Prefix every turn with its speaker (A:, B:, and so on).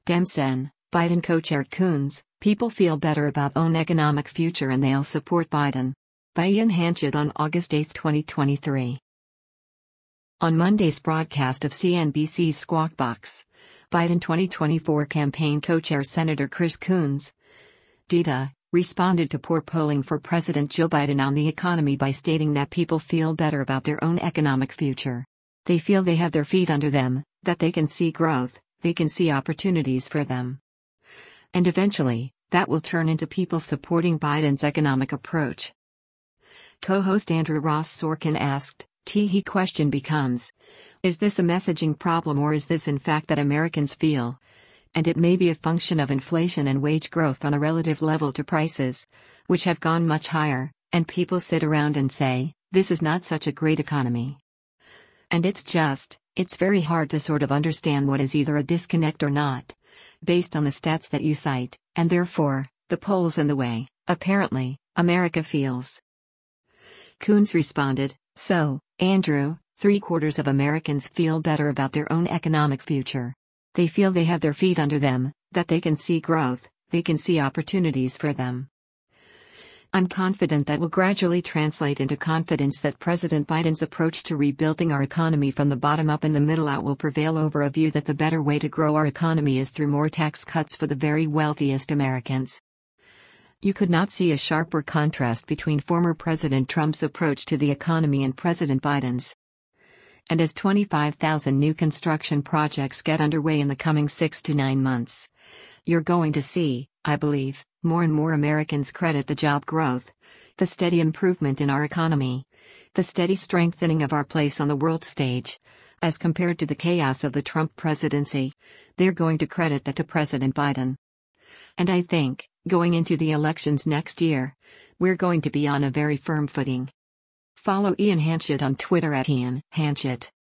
A: Demsen, Biden co-chair Coons, people feel better about own economic future and they'll support Biden. By Ian Hanchett on August 8, 2023. On Monday's broadcast of CNBC's Squawk Box, Biden 2024 campaign co-chair Senator Chris Coons, DTA, responded to poor polling for President Joe Biden on the economy by stating that people feel better about their own economic future. They feel they have their feet under them, that they can see growth, they can see opportunities for them. And eventually, that will turn into people supporting Biden's economic approach. Co-host Andrew Ross Sorkin asked, The question becomes, is this a messaging problem or is this in fact that Americans feel? And it may be a function of inflation and wage growth on a relative level to prices, which have gone much higher, and people sit around and say, this is not such a great economy. And it's very hard to sort of understand what is either a disconnect or not, based on the stats that you cite, and therefore, the polls and the way, apparently, America feels. Coons responded, So, Andrew, 3/4 of Americans feel better about their own economic future. They feel they have their feet under them, that they can see growth, they can see opportunities for them. I'm confident that will gradually translate into confidence that President Biden's approach to rebuilding our economy from the bottom up and the middle out will prevail over a view that the better way to grow our economy is through more tax cuts for the very wealthiest Americans. You could not see a sharper contrast between former President Trump's approach to the economy and President Biden's. And as 25,000 new construction projects get underway in the coming 6 to 9 months, you're going to see, I believe, more and more Americans credit the job growth, the steady improvement in our economy, the steady strengthening of our place on the world stage, as compared to the chaos of the Trump presidency. They're going to credit that to President Biden. And I think, going into the elections next year, we're going to be on a very firm footing. Follow Ian Hanchett on Twitter @Ian Hanchett.